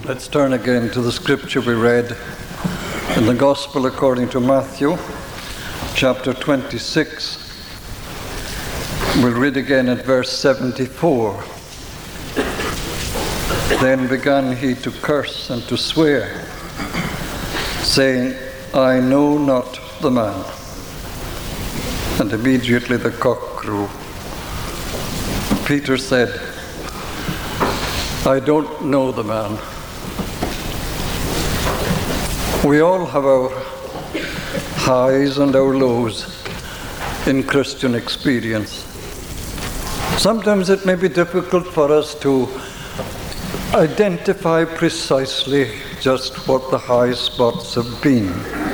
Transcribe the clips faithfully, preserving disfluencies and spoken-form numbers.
Let's turn again to the scripture we read in the Gospel according to Matthew, chapter twenty-six. We'll read again at verse seventy-four. Then began he to curse and to swear, saying, I know not the man. And immediately the cock crew. Peter said, I don't know the man. We all have our highs and our lows in Christian experience. Sometimes it may be difficult for us to identify precisely just what the high spots have been.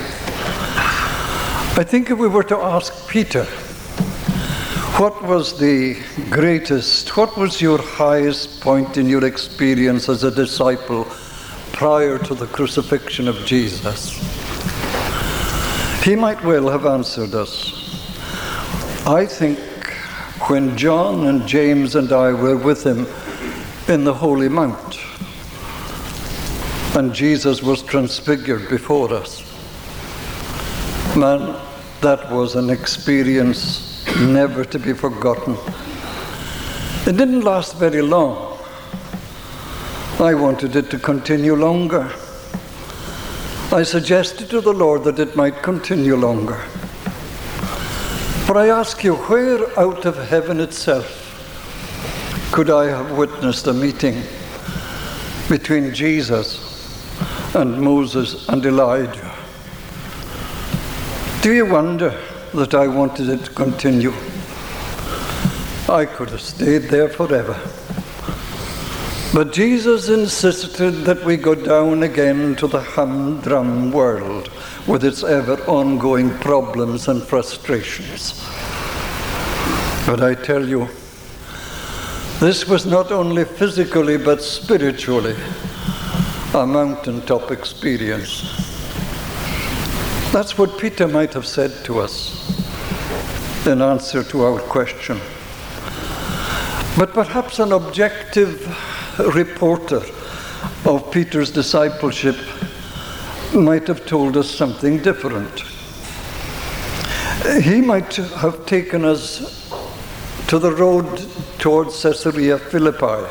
I think if we were to ask Peter, what was the greatest, what was your highest point in your experience as a disciple prior to the crucifixion of Jesus? He might well have answered us. I think when John and James and I were with him in the Holy Mount, and Jesus was transfigured before us. Man, that was an experience never to be forgotten. It didn't last very long. I wanted it to continue longer. I suggested to the Lord that it might continue longer. But I ask you, where out of heaven itself could I have witnessed a meeting between Jesus and Moses and Elijah? Do you wonder that I wanted it to continue? I could have stayed there forever. But Jesus insisted that we go down again to the humdrum world with its ever ongoing problems and frustrations. But I tell you, this was not only physically but spiritually a mountaintop experience. That's what Peter might have said to us in answer to our question. But perhaps an objective reporter of Peter's discipleship might have told us something different. He might have taken us to the road towards Caesarea Philippi.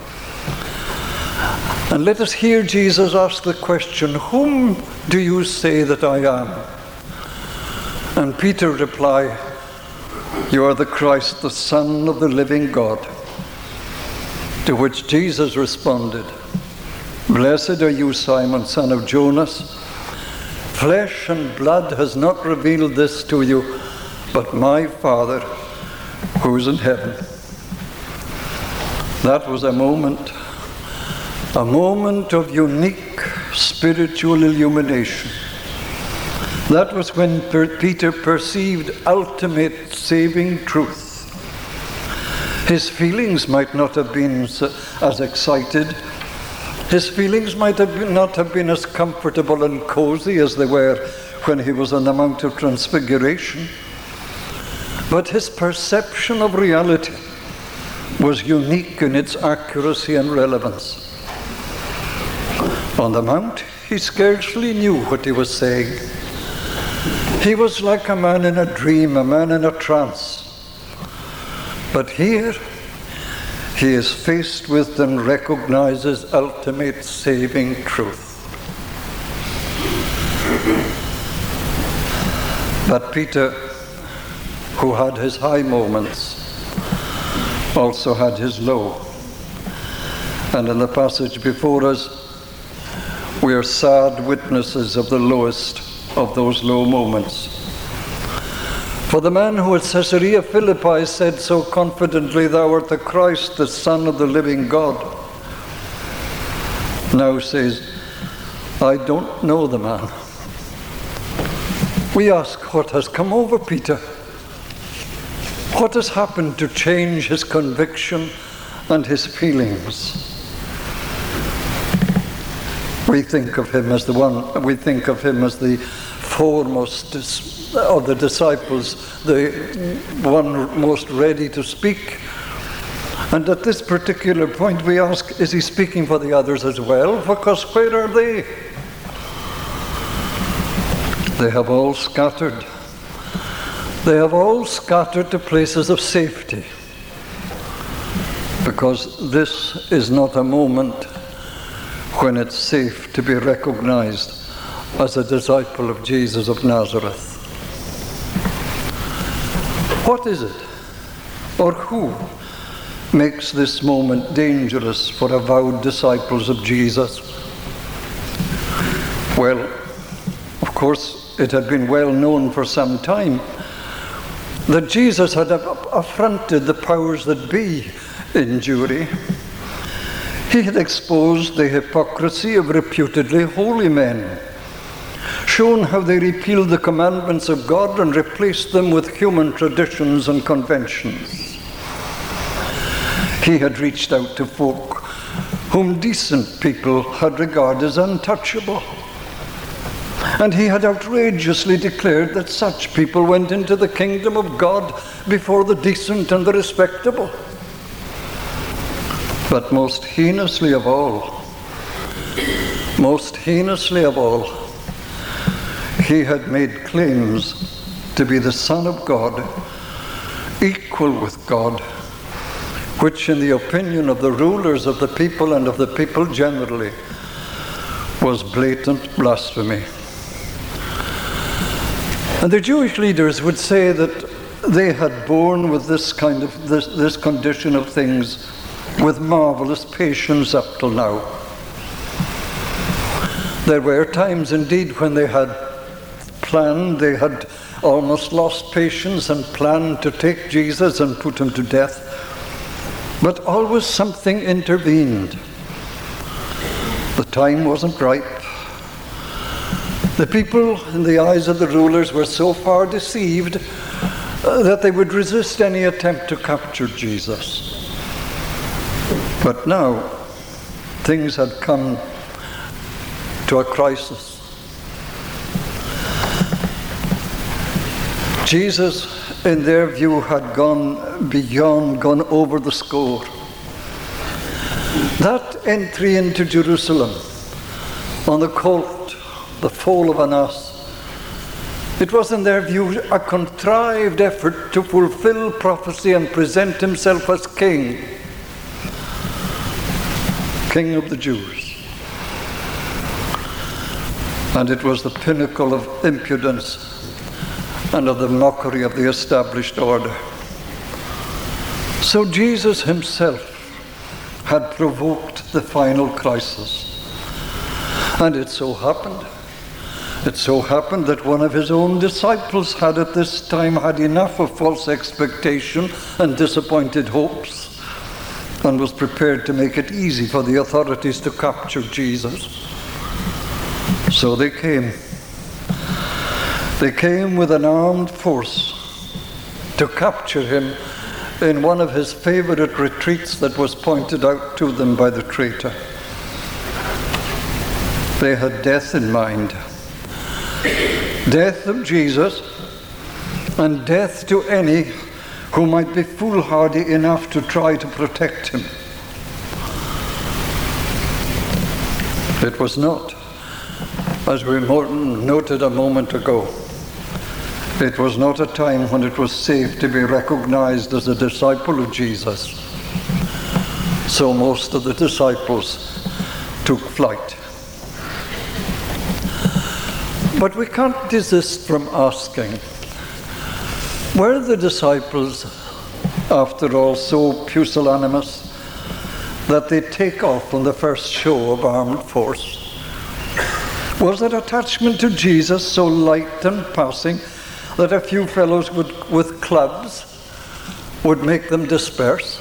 And let us hear Jesus ask the question, whom do you say that I am? And Peter reply, you are the Christ, the Son of the living God. To which Jesus responded, blessed are you, Simon, son of Jonas. Flesh and blood has not revealed this to you, but my Father who is in heaven. That was a moment, a moment of unique spiritual illumination. That was when Peter perceived ultimate saving truth. His feelings might not have been as excited. His feelings might have been, not have been as comfortable and cozy as they were when he was on the Mount of Transfiguration. But his perception of reality was unique in its accuracy and relevance. On the Mount, he scarcely knew what he was saying. He was like a man in a dream, a man in a trance. But here, he is faced with and recognizes ultimate saving truth. But Peter, who had his high moments, also had his low. And in the passage before us, we are sad witnesses of the lowest of those low moments. For the man who at Caesarea Philippi said so confidently, thou art the Christ, the Son of the living God, now says, I don't know the man. We ask, what has come over Peter? What has happened to change his conviction and his feelings? We think of him as the one, we think of him as the foremost of the disciples, the one most ready to speak, And at this particular point we ask, is he speaking for the others as well? Because where are they? They have all scattered. They have all scattered to places of safety. Because this is not a moment when it's safe to be recognized as a disciple of Jesus of Nazareth. What is it, or who, makes this moment dangerous for avowed disciples of Jesus? Well, of course, it had been well known for some time that Jesus had affronted the powers that be in Jewry. He had exposed the hypocrisy of reputedly holy men, shown how they repealed the commandments of God and replaced them with human traditions and conventions. He had reached out to folk whom decent people had regarded as untouchable. And he had outrageously declared that such people went into the kingdom of God before the decent and the respectable. But most heinously of all, most heinously of all, he had made claims to be the Son of God, equal with God, which in the opinion of the rulers of the people and of the people generally was blatant blasphemy. And the Jewish leaders would say that they had borne with this kind of this, this condition of things with marvelous patience up till now. There were times indeed when they had planned, they had almost lost patience and planned to take Jesus and put him to death. But always something intervened. The time wasn't ripe. The people, in the eyes of the rulers, were so far deceived uh, that they would resist any attempt to capture Jesus. But now, things had come to a crisis. Jesus, in their view, had gone beyond, gone over the score. That entry into Jerusalem on the colt, the foal of an ass, it was in their view a contrived effort to fulfill prophecy and present himself as king, king of the Jews. And it was the pinnacle of impudence and of the mockery of the established order. So Jesus himself had provoked the final crisis. And it so happened, it so happened that one of his own disciples had at this time had enough of false expectation and disappointed hopes, and was prepared to make it easy for the authorities to capture Jesus. So they came. They came with an armed force to capture him in one of his favorite retreats that was pointed out to them by the traitor. They had death in mind. Death of Jesus, and death to any who might be foolhardy enough to try to protect him. It was not, as we noted a moment ago, it was not a time when it was safe to be recognized as a disciple of Jesus. So most of the disciples took flight. But we can't desist from asking, were the disciples, after all, so pusillanimous that they take off on the first show of armed force? Was their attachment to Jesus so light and passing that a few fellows would, with clubs would make them disperse?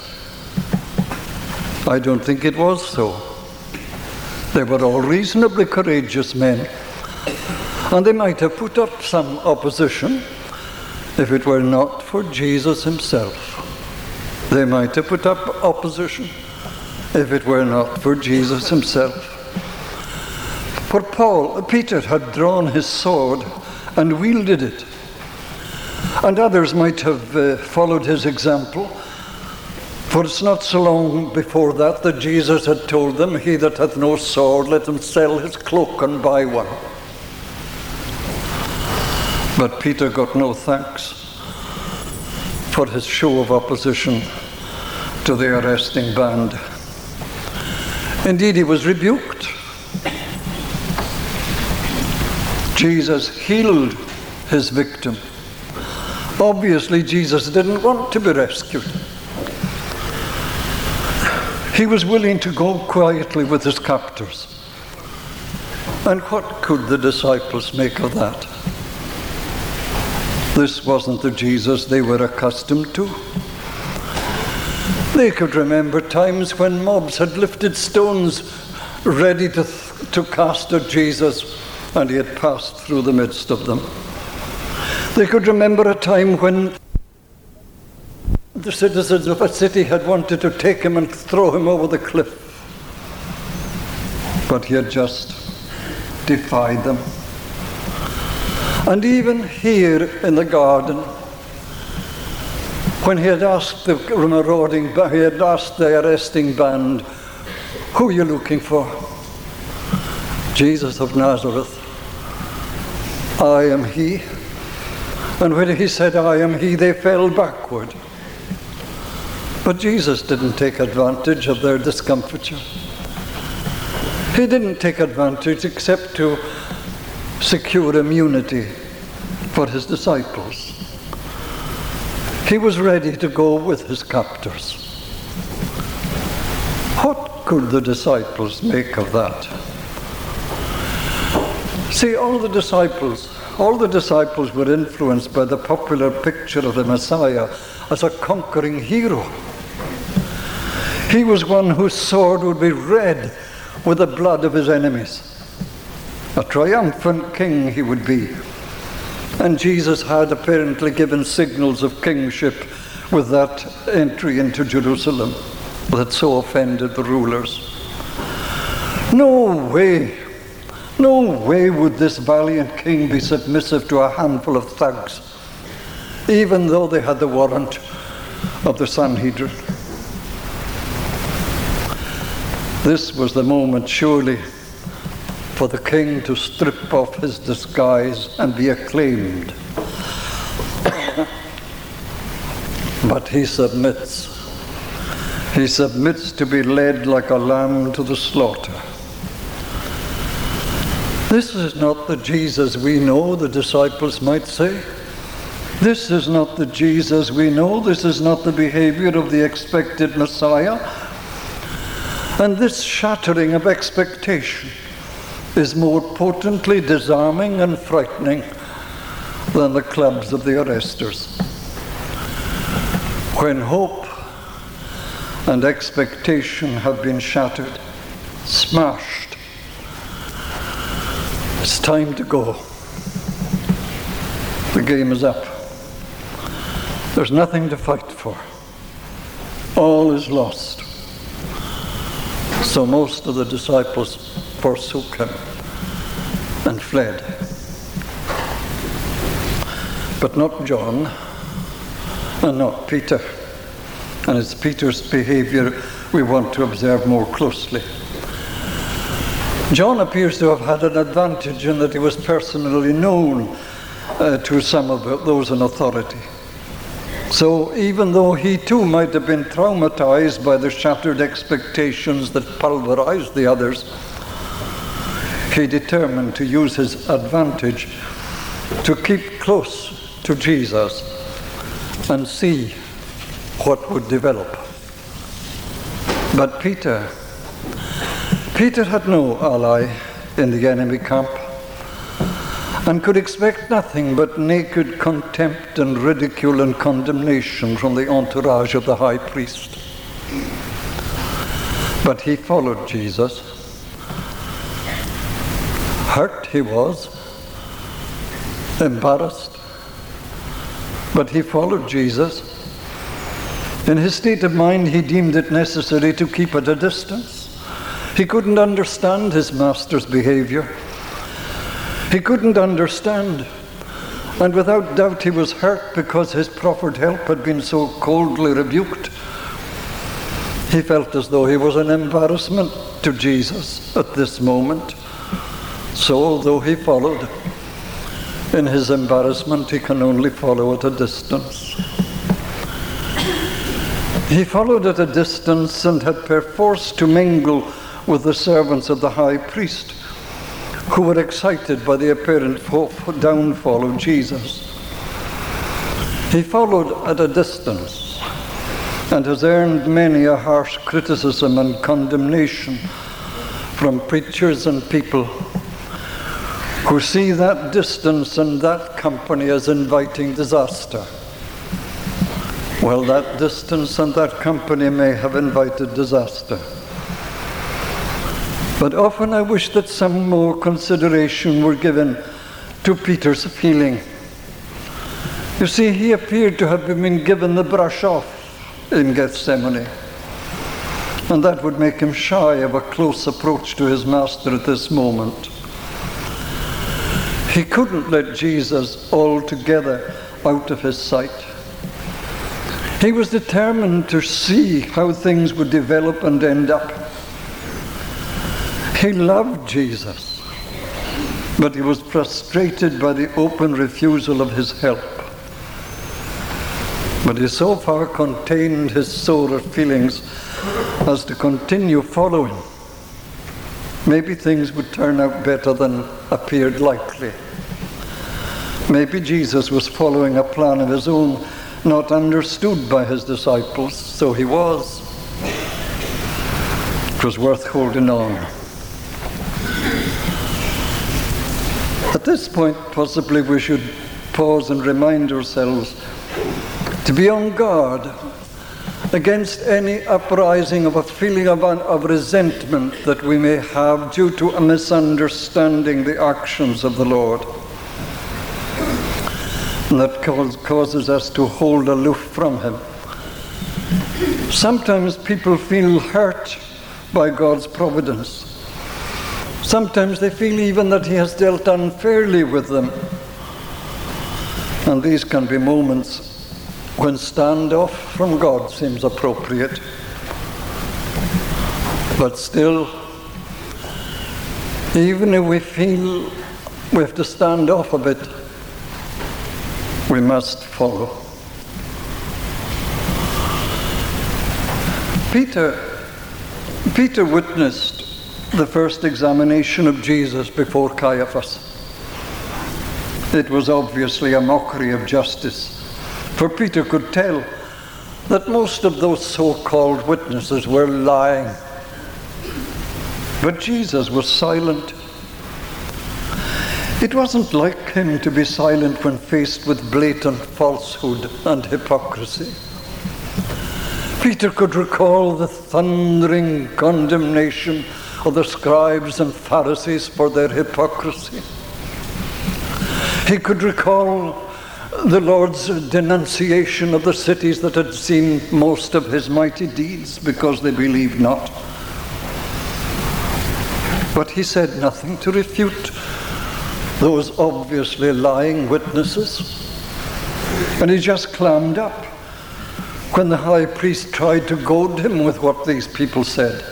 I don't think it was so. They were all reasonably courageous men, and they might have put up some opposition if it were not for Jesus himself. They might have put up opposition if it were not for Jesus himself. For Paul, Peter had drawn his sword and wielded it, and others might have uh, followed his example. For it's not so long before that that Jesus had told them, he that hath no sword, let him sell his cloak and buy one. But Peter got no thanks for his show of opposition to the arresting band. Indeed, he was rebuked. Jesus healed his victim. Obviously, Jesus didn't want to be rescued. He was willing to go quietly with his captors. And what could the disciples make of that? This wasn't the Jesus they were accustomed to. They could remember times when mobs had lifted stones ready to, th- to cast at Jesus, and he had passed through the midst of them. They could remember a time when the citizens of a city had wanted to take him and throw him over the cliff. But he had just defied them. And even here in the garden, when he had asked the marauding, he had asked the arresting band, who are you looking for? Jesus of Nazareth. I am he. And when he said, I am he, they fell backward. But Jesus didn't take advantage of their discomfiture. He didn't take advantage except to secure immunity for his disciples. He was ready to go with his captors. What could the disciples make of that? See, all the disciples, all the disciples were influenced by the popular picture of the Messiah as a conquering hero. He was one whose sword would be red with the blood of his enemies. A triumphant king he would be. And Jesus had apparently given signals of kingship with that entry into Jerusalem that so offended the rulers. No way, no way would this valiant king be submissive to a handful of thugs, even though they had the warrant of the Sanhedrin. This was the moment, surely, for the king to strip off his disguise and be acclaimed. But he submits. He submits to be led like a lamb to the slaughter. This is not the Jesus we know, the disciples might say. This is not the Jesus we know. This is not the behavior of the expected Messiah. And this shattering of expectation is more potently disarming and frightening than the clubs of the arresters. When hope and expectation have been shattered, smashed, it's time to go. The game is up. There's nothing to fight for. All is lost. So most of the disciples forsook him and fled. But not John, and not Peter. And it's Peter's behavior we want to observe more closely. John appears to have had an advantage in that he was personally known uh, to some of those in authority. So even though he too might have been traumatized by the shattered expectations that pulverized the others, he determined to use his advantage to keep close to Jesus and see what would develop. But Peter, Peter had no ally in the enemy camp and could expect nothing but naked contempt and ridicule and condemnation from the entourage of the high priest. But he followed Jesus. Hurt he was, embarrassed, but he followed Jesus. In his state of mind, he deemed it necessary to keep at a distance. He couldn't understand his master's behavior. He couldn't understand, and without doubt he was hurt because his proffered help had been so coldly rebuked. He felt as though he was an embarrassment to Jesus at this moment. So although he followed, in his embarrassment he can only follow at a distance. He followed at a distance and had perforce to mingle with the servants of the high priest, who were excited by the apparent downfall of Jesus. He followed at a distance and has earned many a harsh criticism and condemnation from preachers and people who see that distance and that company as inviting disaster. Well, that distance and that company may have invited disaster. But often I wish that some more consideration were given to Peter's feeling. You see, he appeared to have been given the brush off in Gethsemane, and that would make him shy of a close approach to his master at this moment. He couldn't let Jesus altogether out of his sight. He was determined to see how things would develop and end up. He loved Jesus, but he was frustrated by the open refusal of his help. But he so far contained his sore feelings as to continue following. Maybe things would turn out better than appeared likely. Maybe Jesus was following a plan of his own, not understood by his disciples, so he was. It was worth holding on. At this point, possibly we should pause and remind ourselves to be on guard against any uprising of a feeling of, of resentment that we may have due to a misunderstanding the actions of the Lord. And that cause, causes us to hold aloof from him. Sometimes people feel hurt by God's providence. Sometimes they feel even that he has dealt unfairly with them. And these can be moments when standoff from God seems appropriate. But still, even if we feel we have to stand off a bit, we must follow. Peter, Peter witnessed the first examination of Jesus before Caiaphas. It was obviously a mockery of justice, for Peter could tell that most of those so-called witnesses were lying. But Jesus was silent. It wasn't like him to be silent when faced with blatant falsehood and hypocrisy. Peter could recall the thundering condemnation of the scribes and Pharisees for their hypocrisy. He could recall the Lord's denunciation of the cities that had seen most of his mighty deeds because they believed not. But he said nothing to refute those obviously lying witnesses. And he just clammed up when the high priest tried to goad him with what these people said.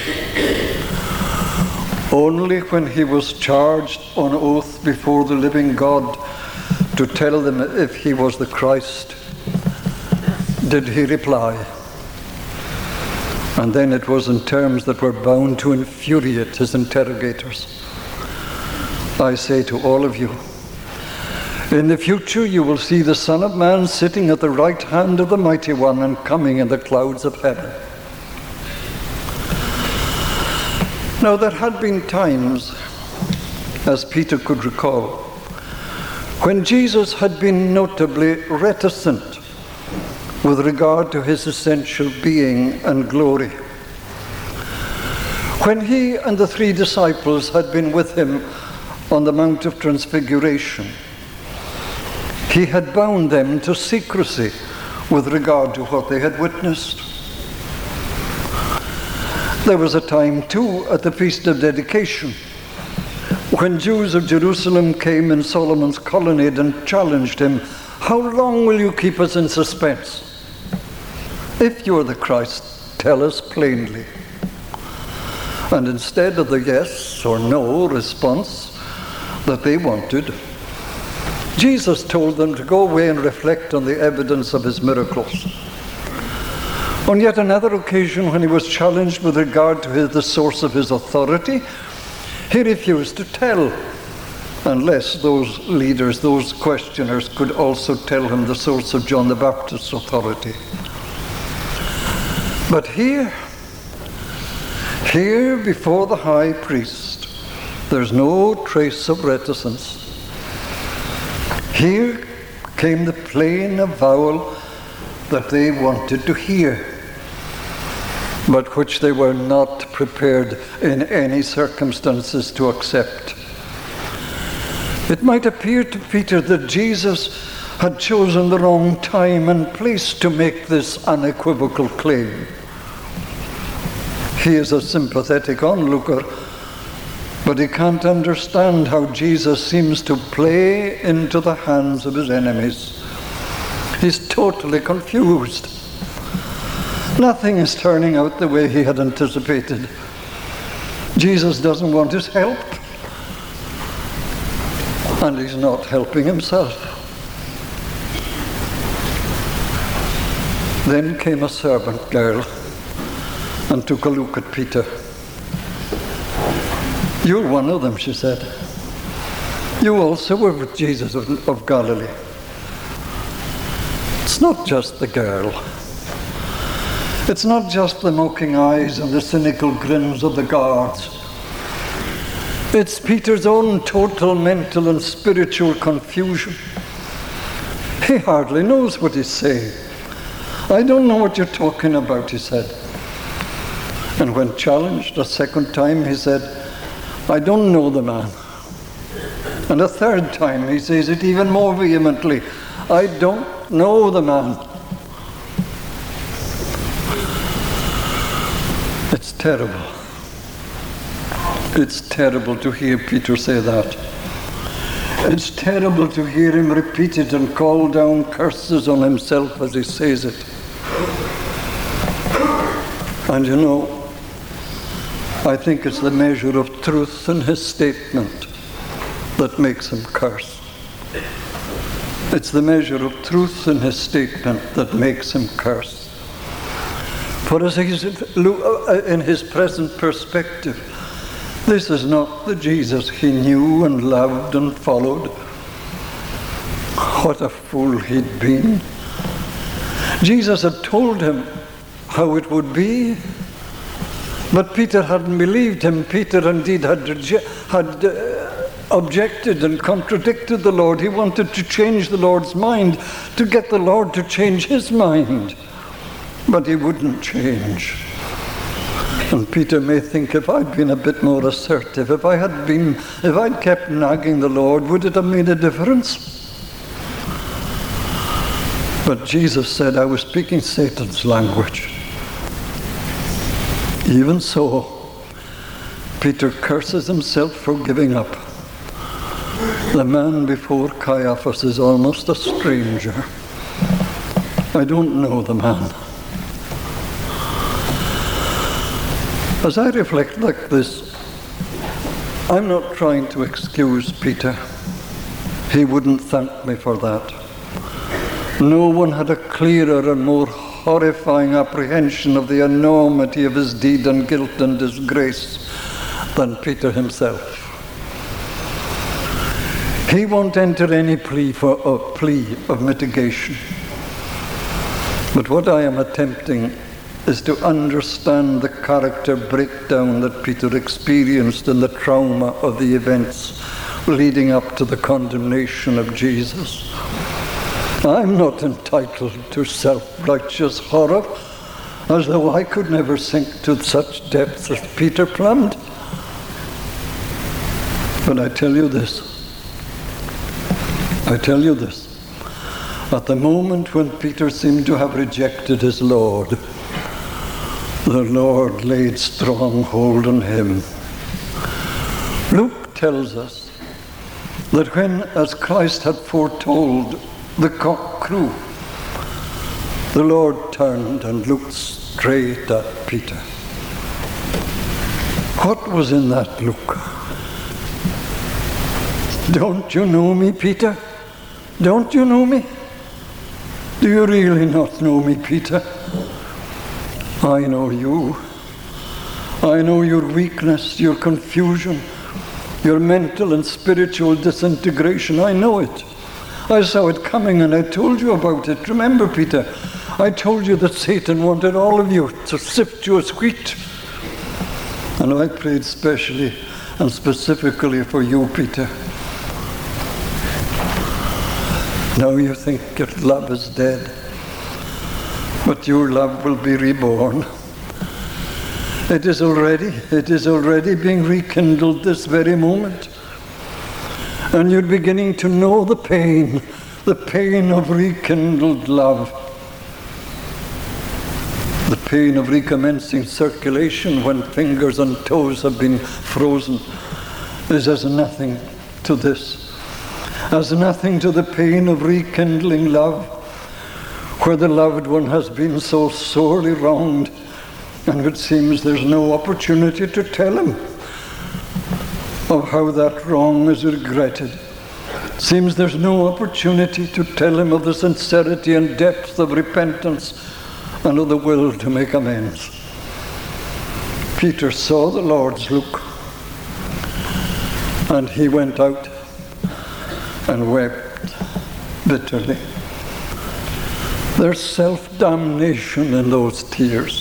Only when he was charged on oath before the living God to tell them if he was the Christ did he reply. And then it was in terms that were bound to infuriate his interrogators. I say to all of you, in the future you will see the Son of Man sitting at the right hand of the Mighty One and coming in the clouds of heaven. Now there had been times, as Peter could recall, when Jesus had been notably reticent with regard to his essential being and glory. When he and the three disciples had been with him on the Mount of Transfiguration, he had bound them to secrecy with regard to what they had witnessed. There was a time too at the Feast of Dedication when Jews of Jerusalem came in Solomon's colonnade and challenged him, "How long will you keep us in suspense? If you are the Christ, tell us plainly. And instead of the yes or no response that they wanted, Jesus told them to go away and reflect on the evidence of his miracles. On yet another occasion, when he was challenged with regard to his, the source of his authority, he refused to tell, unless those leaders, those questioners, could also tell him the source of John the Baptist's authority. But here, here before the high priest, there's no trace of reticence. Here came the plain avowal that they wanted to hear, but which they were not prepared in any circumstances to accept. It might appear to Peter that Jesus had chosen the wrong time and place to make this unequivocal claim. He is a sympathetic onlooker, but he can't understand how Jesus seems to play into the hands of his enemies. He's totally confused. Nothing is turning out the way he had anticipated. Jesus doesn't want his help, and he's not helping himself. Then came a servant girl and took a look at Peter. "You're one of them," she said. "You also were with Jesus of, of Galilee." It's not just the girl. It's not just the mocking eyes and the cynical grins of the guards. It's Peter's own total mental and spiritual confusion. He hardly knows what he's saying. "I don't know what you're talking about," he said. And when challenged a second time, he said, "I don't know the man." And a third time, he says it even more vehemently, "I don't know the man." It's terrible. It's terrible to hear Peter say that. It's terrible to hear him repeat it and call down curses on himself as he says it. And you know, I think it's the measure of truth in his statement that makes him curse. It's the measure of truth in his statement that makes him curse. For as he's in his present perspective, this is not the Jesus he knew and loved and followed. What a fool he'd been. Jesus had told him how it would be, but Peter hadn't believed him. Peter indeed had, had uh, objected and contradicted the Lord. He wanted to change the Lord's mind, to get the Lord to change his mind. But he wouldn't change. And Peter may think, if I'd been a bit more assertive, if I had been, if I'd kept nagging the Lord, would it have made a difference? But Jesus said, I was speaking Satan's language. Even so, Peter curses himself for giving up. The man before Caiaphas is almost a stranger. I don't know the man. As I reflect like this, I'm not trying to excuse Peter. He wouldn't thank me for that. No one had a clearer and more horrifying apprehension of the enormity of his deed and guilt and disgrace than Peter himself. He won't enter any plea for a plea of mitigation. But what I am attempting is to understand the character breakdown that Peter experienced in the trauma of the events leading up to the condemnation of Jesus. I'm not entitled to self-righteous horror, as though I could never sink to such depths as Peter plumbed. But I tell you this, I tell you this, at the moment when Peter seemed to have rejected his Lord, the Lord laid strong hold on him. Luke tells us that when, as Christ had foretold, the cock crew, the Lord turned and looked straight at Peter. What was in that look? Don't you know me, Peter? Don't you know me? Do you really not know me, Peter? I know you. I know your weakness, your confusion, your mental and spiritual disintegration. I know it. I saw it coming and I told you about it. Remember, Peter, I told you that Satan wanted all of you to sift you as wheat. And I prayed specially and specifically for you, Peter. Now you think your love is dead, but your love will be reborn. It is already, it is already being rekindled this very moment. And you're beginning to know the pain, the pain of rekindled love. The pain of recommencing circulation when fingers and toes have been frozen is as nothing to this. As nothing to the pain of rekindling love, where the loved one has been so sorely wronged, and it seems there's no opportunity to tell him of how that wrong is regretted. It seems there's no opportunity to tell him of the sincerity and depth of repentance and of the will to make amends. Peter saw the Lord's look, and he went out and wept bitterly. There's self-damnation in those tears.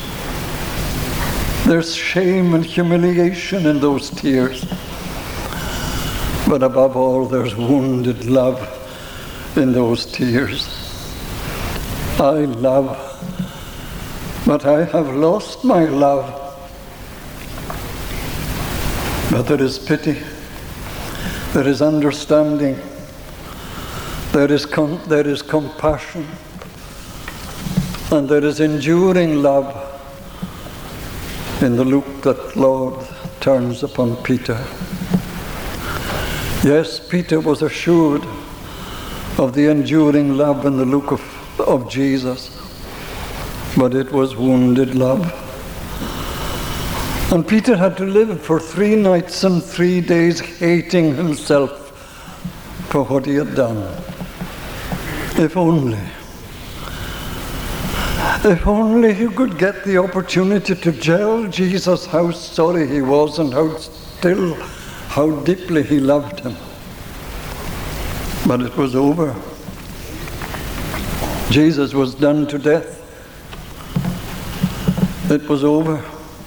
There's shame and humiliation in those tears. But above all, there's wounded love in those tears. I love, but I have lost my love. But there is pity. There is understanding, there is, com- there is compassion, and there is enduring love in the look that Lord turns upon Peter. Yes, Peter was assured of the enduring love in the look of, of Jesus, but it was wounded love. And Peter had to live for three nights and three days hating himself for what he had done. If only, if only he could get the opportunity to tell Jesus how sorry he was and how still, how deeply he loved him. But it was over. Jesus was done to death. It was over.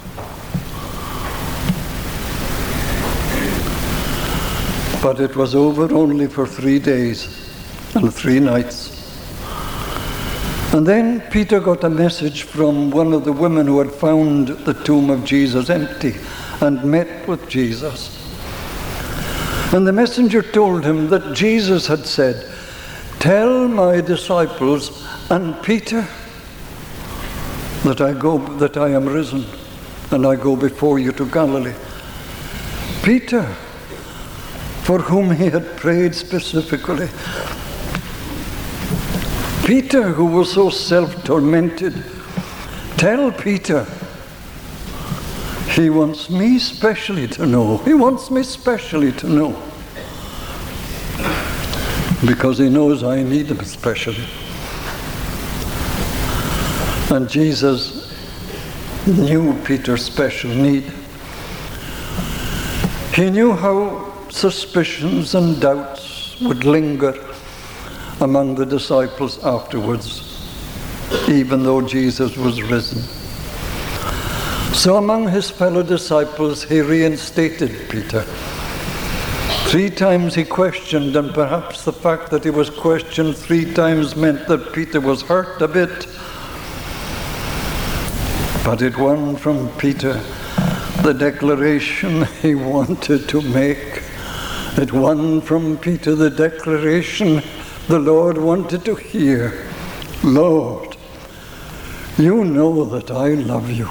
But it was over only for three days and three nights. And then Peter got a message from one of the women who had found the tomb of Jesus empty and met with Jesus. And the messenger told him that Jesus had said, "Tell my disciples and Peter that I go, that I am risen, and I go before you to Galilee." Peter, for whom he had prayed specifically. Peter, who was so self-tormented. Tell Peter. He wants me specially to know. He wants me specially to know. Because he knows I need him specially. And Jesus knew Peter's special need. He knew how suspicions and doubts would linger among the disciples afterwards, even though Jesus was risen. So among his fellow disciples, he reinstated Peter. Three times he questioned, and perhaps the fact that he was questioned three times meant that Peter was hurt a bit. But it won from Peter the declaration he wanted to make. It won from Peter the declaration the Lord wanted to hear. Lord, you know that I love you.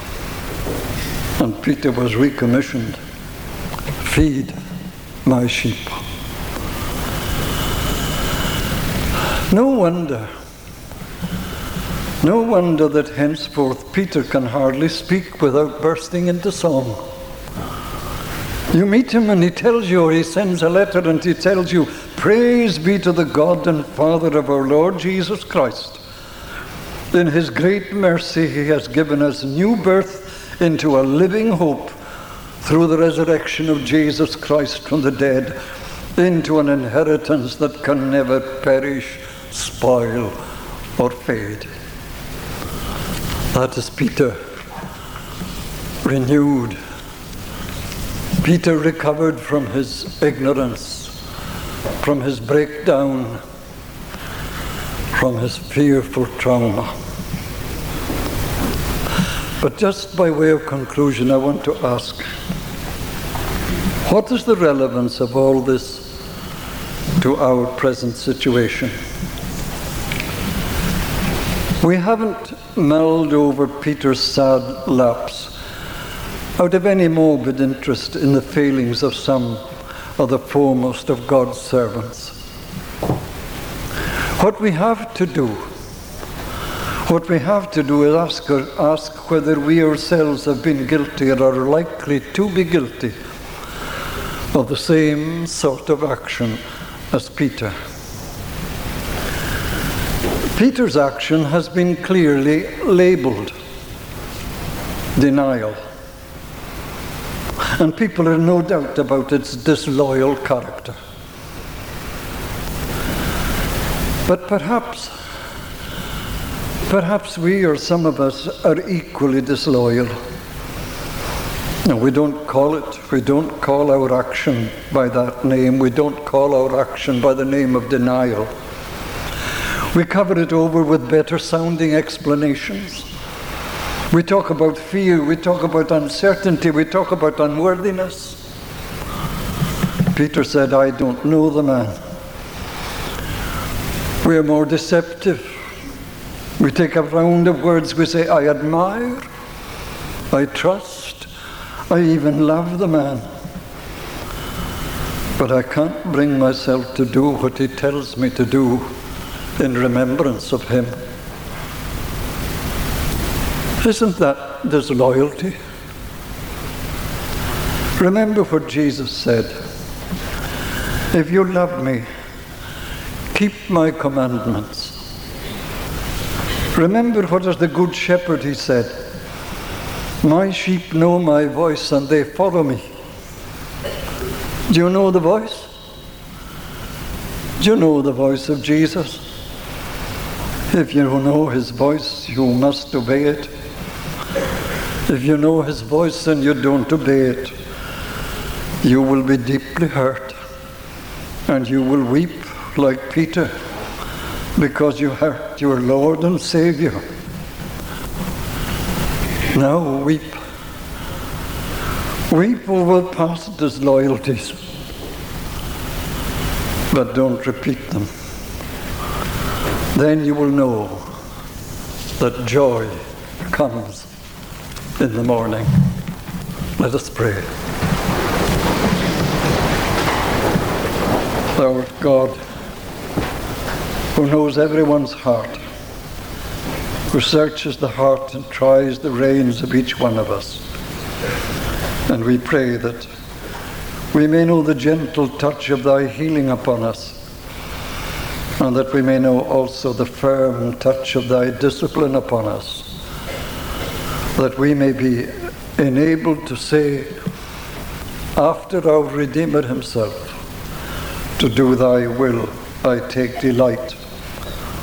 And Peter was recommissioned. Feed my sheep. No wonder, No wonder that henceforth Peter can hardly speak without bursting into song. You meet him and he tells you, or he sends a letter and he tells you, "Praise be to the God and Father of our Lord Jesus Christ. In his great mercy he has given us new birth into a living hope through the resurrection of Jesus Christ from the dead, into an inheritance that can never perish, spoil, or fade." That is Peter, renewed. Peter recovered from his ignorance, from his breakdown, from his fearful trauma. But just by way of conclusion, I want to ask, what is the relevance of all this to our present situation? We haven't mulled over Peter's sad lapse out of any morbid interest in the failings of some of the foremost of God's servants. What we have to do, what we have to do is ask, ask whether we ourselves have been guilty or are likely to be guilty of the same sort of action as Peter. Peter's action has been clearly labeled denial. And people are no doubt about its disloyal character. But perhaps, perhaps we or some of us are equally disloyal. No, we don't call it, we don't call our action by that name. We don't call our action by the name of denial. We cover it over with better sounding explanations. We talk about fear, we talk about uncertainty, we talk about unworthiness. Peter said, "I don't know the man." We are more deceptive. We take a round of words, we say, "I admire, I trust, I even love the man. But I can't bring myself to do what he tells me to do in remembrance of him." Isn't that disloyalty? Remember what Jesus said, "If you love me, keep my commandments." Remember what as the Good Shepherd he said, "My sheep know my voice and they follow me." Do you know the voice? Do you know the voice of Jesus? If you know his voice, you must obey it. If you know his voice and you don't obey it, you will be deeply hurt and you will weep like Peter because you hurt your Lord and Savior. Now weep. Weep over past disloyalties, but don't repeat them. Then you will know that joy comes in the morning. Let us pray. Our God, who knows everyone's heart, who searches the heart and tries the reins of each one of us, and we pray that we may know the gentle touch of thy healing upon us, and that we may know also the firm touch of thy discipline upon us, that we may be enabled to say, after our Redeemer himself, "To do thy will I take delight."